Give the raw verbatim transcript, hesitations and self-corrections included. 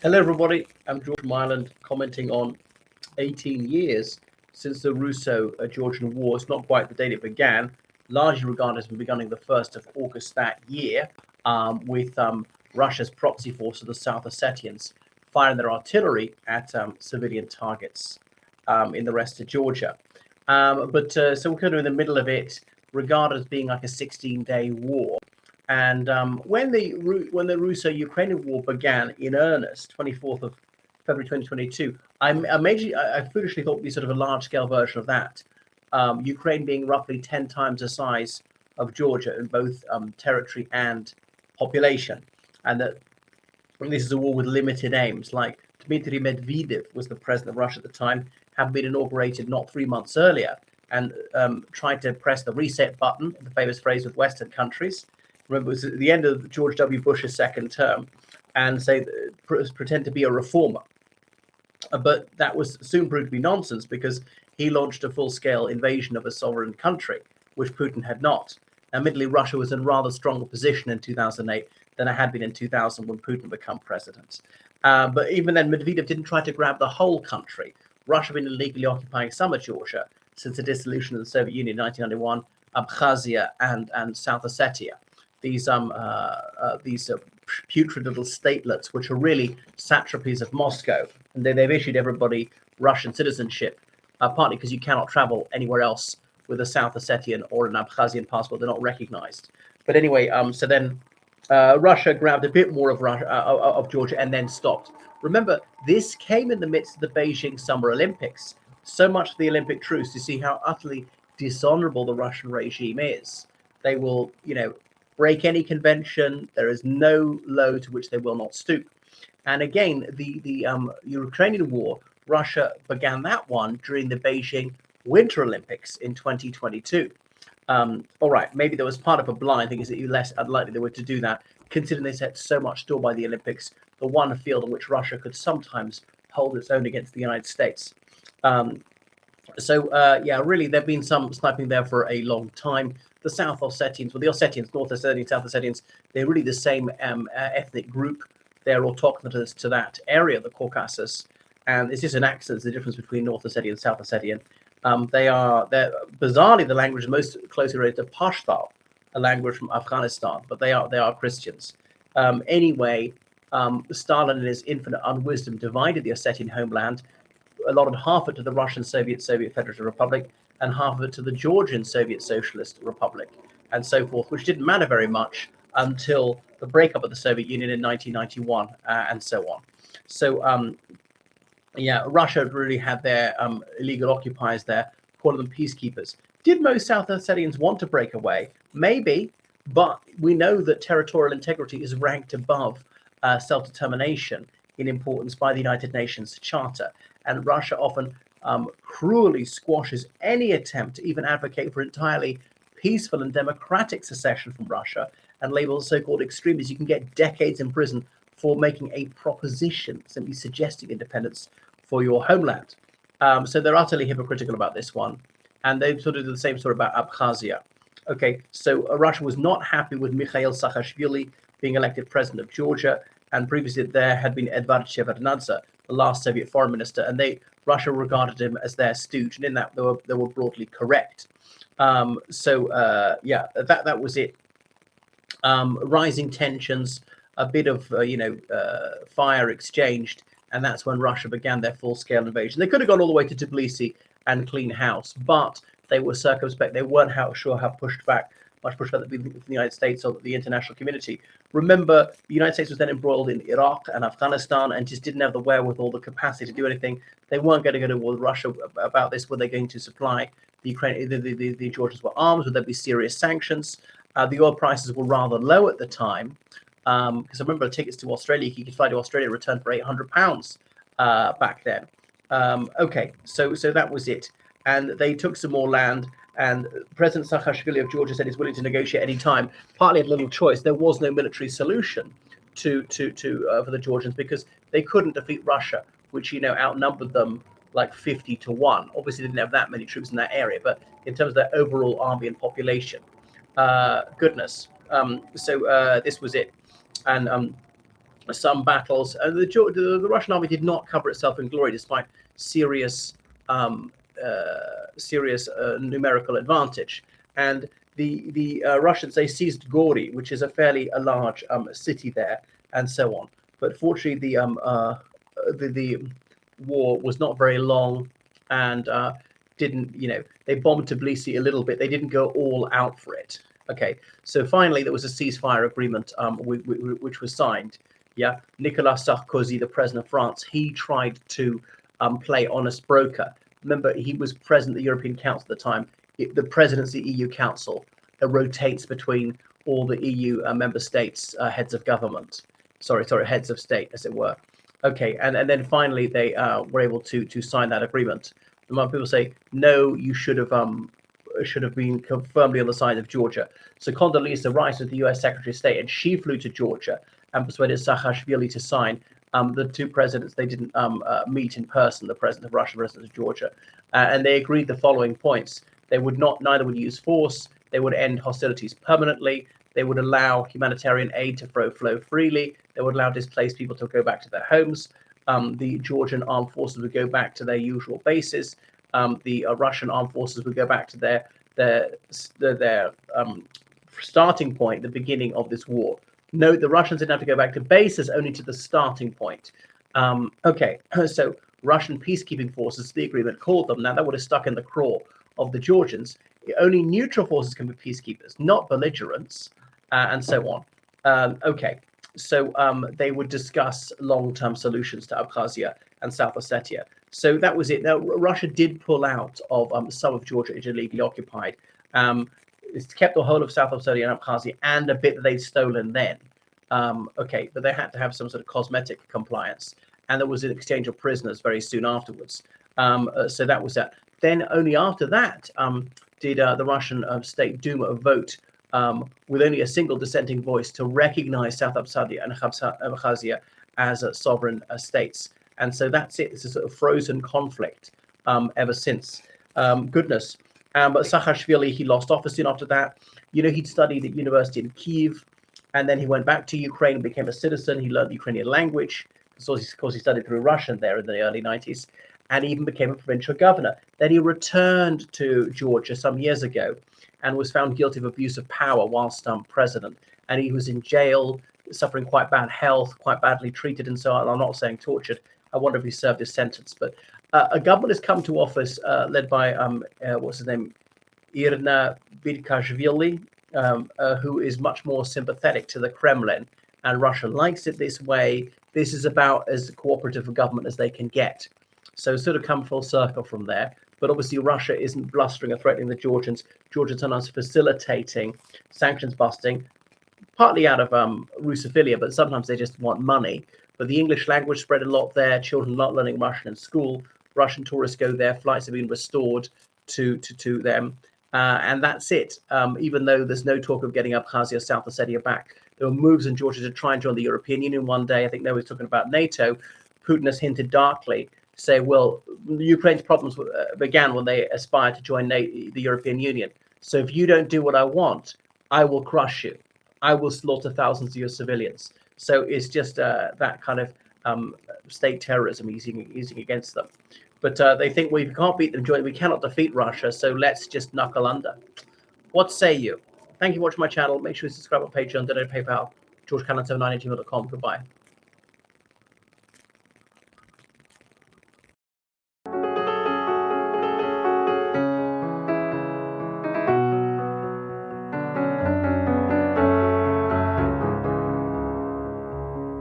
Hello, everybody. I'm George from Ireland, commenting on eighteen years since the Russo-Georgian War. It's not quite the date it began, largely regarded as beginning the first of August that year, um, with um, Russia's proxy force of the South Ossetians firing their artillery at um, civilian targets um, in the rest of Georgia. Um, but uh, so we're kind of in the middle of it, regarded as being like a sixteen-day war. And um, when the when the Russo-Ukrainian war began in earnest, twenty-fourth of February twenty twenty-two, I, I, majorly, I, I foolishly thought it would be sort of a large-scale version of that. Um, Ukraine being roughly ten times the size of Georgia in both um, territory and population, and that and this is a war with limited aims. Like Dmitry Medvedev was the president of Russia at the time, had been inaugurated not three months earlier, and um, tried to press the reset button, the famous phrase with Western countries. Remember, it was at the end of George W. Bush's second term, and say pretend to be a reformer. Uh, but that was soon proved to be nonsense because he launched a full-scale invasion of a sovereign country, which Putin had not. Admittedly, Russia was in a rather stronger position in two thousand eight than it had been in two thousand when Putin became president. Uh, but even then, Medvedev didn't try to grab the whole country. Russia had been illegally occupying some of Georgia since the dissolution of the Soviet Union in nineteen ninety-one, Abkhazia and, and South Ossetia. These um uh, uh, these uh, putrid little statelets, which are really satrapies of Moscow, and they, they've issued everybody Russian citizenship, uh, partly because you cannot travel anywhere else with a South Ossetian or an Abkhazian passport; they're not recognized. But anyway, um, so then uh, Russia grabbed a bit more of Russia, uh, of Georgia, and then stopped. Remember, this came in the midst of the Beijing Summer Olympics. So much for the Olympic truce to see how utterly dishonorable the Russian regime is. They will, you know, break any convention. There is no low to which they will not stoop. And again, the, the um, Ukrainian war, Russia began that one during the Beijing Winter Olympics in twenty twenty-two. Um, all right, maybe there was part of a blind thing is that you less unlikely they were to do that, considering they set so much store by the Olympics, the one field in which Russia could sometimes hold its own against the United States. Um, so, uh, yeah, really, there have been some sniping there for a long time. The South Ossetians, well, the Ossetians, North Ossetians, South Ossetians, they're really the same um, uh, ethnic group. They're autochthonous to that area, the Caucasus. And it's just an accent, the difference between North Ossetian and South Ossetian. Um, they are, they're bizarrely the language most closely related to Pashto, a language from Afghanistan, but they are they are Christians. Um, anyway, um, Stalin in his infinite unwisdom divided the Ossetian homeland, allotted half of it to the Russian Soviet Soviet Federative Republic, and half of it to the Georgian Soviet Socialist Republic, and so forth, which didn't matter very much until the breakup of the Soviet Union in nineteen ninety-one, uh, and so on. So, um, yeah, Russia really had their um, illegal occupiers there, calling them peacekeepers. Did most South Ossetians want to break away? Maybe, but we know that territorial integrity is ranked above uh, self-determination in importance by the United Nations Charter, and Russia often um, cruelly squashes any attempt to even advocate for entirely peaceful and democratic secession from Russia, and labels so-called extremists. You can get decades in prison for making a proposition, simply suggesting independence for your homeland. Um, so they're utterly hypocritical about this one, and they sort of do the same story about Abkhazia. Okay, so uh, Russia was not happy with Mikhail Saakashvili being elected president of Georgia, and previously there had been Edvard Shevardnadze, the last Soviet foreign minister, and they Russia regarded him as their stooge, and in that they were they were broadly correct. Um, so uh, yeah, that that was it. Um, rising tensions, a bit of uh, you know uh, fire exchanged, and that's when Russia began their full-scale invasion. They could have gone all the way to Tbilisi and clean house, but they were circumspect. They weren't how, sure how pushed back, much pushed back from the United States or the international community. Remember, the United States was then embroiled in Iraq and Afghanistan and just didn't have the wherewithal, the capacity to do anything. They weren't going to go to war with Russia about this. Were they going to supply the Ukraine, the, the, the, the Georgians with arms? Would there be serious sanctions? Uh, the oil prices were rather low at the time. Because um, I remember tickets to Australia, you could fly to Australia and return for eight hundred pounds uh, back then. Um, okay, so so that was it. And they took some more land, and President Saakashvili of Georgia said he's willing to negotiate any time. Partly had little choice. There was no military solution to to to uh, for the Georgians because they couldn't defeat Russia, which you know outnumbered them like fifty to one. Obviously, they didn't have that many troops in that area, but in terms of their overall army and population, uh, goodness. Um, so uh, this was it. And um, some battles. Uh, the, the, the Russian army did not cover itself in glory, despite serious, um, uh, serious uh, numerical advantage. And the the uh, Russians, they seized Gori, which is a fairly a large um, city there, and so on. But fortunately, the um uh, the, the war was not very long, and uh, didn't you know they bombed Tbilisi a little bit. They didn't go all out for it. Okay, so finally there was a ceasefire agreement um, with, with, which was signed. Yeah, Nicolas Sarkozy, the president of France, he tried to um, play honest broker. Remember, he was president of the European Council at the time. It, the presidency of the E U Council uh, rotates between all the E U uh, member states' uh, heads of government. Sorry, sorry, heads of state, as it were. Okay, and, and then finally they uh, were able to to sign that agreement. And when people say, no, you should have um should have been firmly on the side of Georgia. So Condoleezza Rice was the U S Secretary of State, and she flew to Georgia and persuaded Saakashvili to sign. Um, the two presidents, they didn't um, uh, meet in person, the president of Russia, the president of Georgia, uh, and they agreed the following points. They would not, neither would use force, they would end hostilities permanently, they would allow humanitarian aid to flow, flow freely, they would allow displaced people to go back to their homes, um, the Georgian armed forces would go back to their usual bases, um, the uh, Russian armed forces would go back to their, their, their, their um, starting point, the beginning of this war. Note the Russians didn't have to go back to bases, only to the starting point. Um, okay, so Russian peacekeeping forces, the agreement called them. Now that would have stuck in the craw of the Georgians. Only neutral forces can be peacekeepers, not belligerents, uh, and so on. Um, okay, so um, they would discuss long-term solutions to Abkhazia and South Ossetia. So that was it. Now Russia did pull out of um, some of Georgia it illegally occupied. Um, It's kept the whole of South Ossetia and Abkhazia and a bit that they'd stolen then. Um, okay, but they had to have some sort of cosmetic compliance. And there was an exchange of prisoners very soon afterwards. Um, uh, so that was that. Then only after that um, did uh, the Russian uh, State Duma vote um, with only a single dissenting voice to recognize South Ossetia and Abkhazia as uh, sovereign uh, states. And so that's it. It's a sort of frozen conflict um, ever since. Um, goodness. Um, but Saakashvili, he lost office soon after that. You know, he'd studied at university in Kyiv, and then he went back to Ukraine and became a citizen. He learned the Ukrainian language. So, of course, he studied through Russian there in the early nineties, and even became a provincial governor. Then he returned to Georgia some years ago and was found guilty of abuse of power whilst um, president. And he was in jail, suffering quite bad health, quite badly treated, and so on. I'm not saying tortured. I wonder if he served his sentence, but Uh, a government has come to office uh, led by, um, uh, what's his name, Irina Birkashvili, um, uh, who is much more sympathetic to the Kremlin, and Russia likes it this way. This is about as cooperative a government as they can get. So sort of come full circle from there. But obviously Russia isn't blustering or threatening the Georgians. Georgians are not facilitating sanctions busting, partly out of um, Russophilia, but sometimes they just want money. But the English language spread a lot there. Children are not learning Russian in school. Russian tourists go there. Flights have been restored to to, to them. Uh, and that's it. Um, even though there's no talk of getting Abkhazia, South Ossetia back. There were moves in Georgia to try and join the European Union one day. I think they were talking about NATO. Putin has hinted darkly, say, well, Ukraine's problems uh, began when they aspired to join the European Union. So if you don't do what I want, I will crush you. I will slaughter thousands of your civilians. So it's just uh, that kind of um, state terrorism using using against them. But uh, they think, well, if we can't beat them, join, we cannot defeat Russia, so let's just knuckle under. What say you? Thank you for watching my channel. Make sure you subscribe on Patreon, donate PayPal, george cannon seven nine at gmail dot com. Goodbye.